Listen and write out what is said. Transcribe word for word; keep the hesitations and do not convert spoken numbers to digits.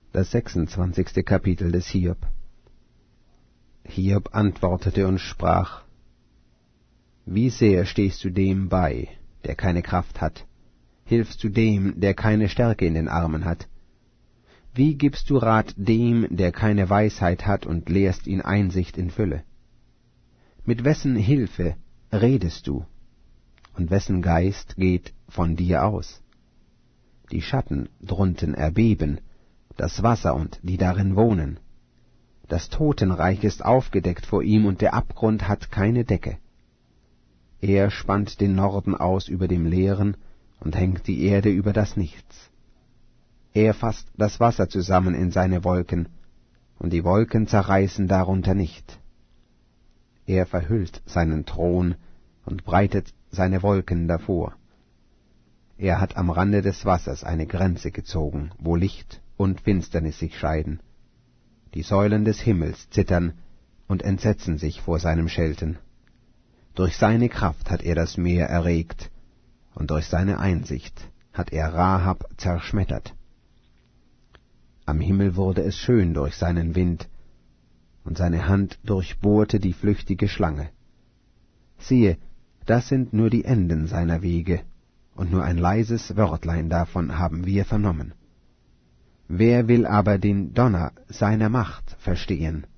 Das sechsundzwanzigste Kapitel des Hiob. Hiob antwortete und sprach: Wie sehr stehst du dem bei, der keine Kraft hat? Hilfst du dem, der keine Stärke in den Armen hat? Wie gibst du Rat dem, der keine Weisheit hat, und lehrst ihn Einsicht in Fülle? Mit wessen Hilfe redest du, und wessen Geist geht von dir aus? Die Schatten drunten erbeben, das Wasser und die darin wohnen. Das Totenreich ist aufgedeckt vor ihm, und der Abgrund hat keine Decke. Er spannt den Norden aus über dem Leeren und hängt die Erde über das Nichts. Er fasst das Wasser zusammen in seine Wolken, und die Wolken zerreißen darunter nicht. Er verhüllt seinen Thron und breitet seine Wolken davor. Er hat am Rande des Wassers eine Grenze gezogen, wo Licht und Finsternis sich scheiden. Die Säulen des Himmels zittern und entsetzen sich vor seinem Schelten. Durch seine Kraft hat er das Meer erregt, und durch seine Einsicht hat er Rahab zerschmettert. Am Himmel wurde es schön durch seinen Wind, und seine Hand durchbohrte die flüchtige Schlange. Siehe, das sind nur die Enden seiner Wege, und nur ein leises Wörtlein davon haben wir vernommen. Wer will aber den Donner seiner Macht verstehen?